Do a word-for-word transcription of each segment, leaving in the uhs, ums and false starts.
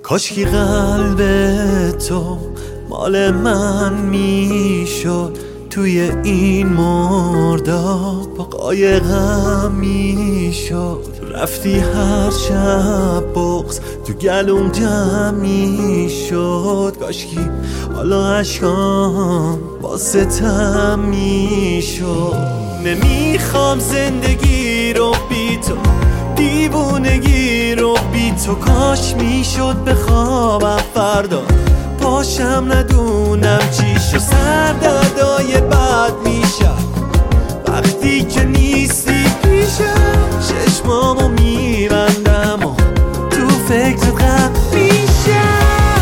کاشکی قلب تو مال من میشد توی این مرداب با قایقم میشد. رفتی هر شب بغض تو گلوم جمع میشد. کاشکی حالا عشقام با ستم میشد. نمیخوام زندگی رو بی تو، دیوونگی رو بی تو. کاش میشد بخوابم فردا پاشم ندونم چی شد. سردردای بد میشم وقتی که نیستی پیشم. چشمامو میبندم و تو فکر غرق میشم.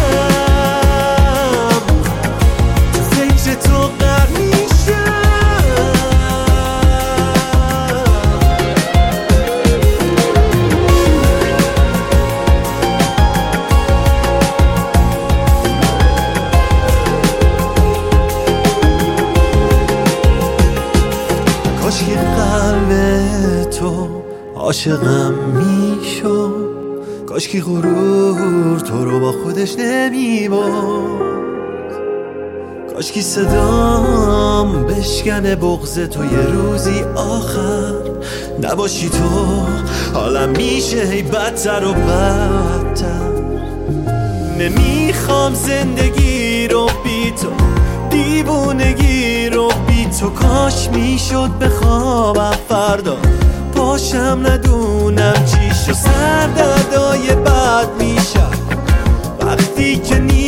تو فکر تو غرق میشم. کاشکی قلب تو عاشقم میشد. کاشکی غرور تو رو با خودش نمیبرد. کاشکی صدام بشکنه بغض تو یه روزی آخر نباشی تو. حالم میشه هی بدتر و بدتر. نمیخوام زندگی رو بی تو، دیوونگی رو بی تو. کاش میشد بخوابم فردا پاشم ندونم چی شد. سردردای بد میشم وقتی که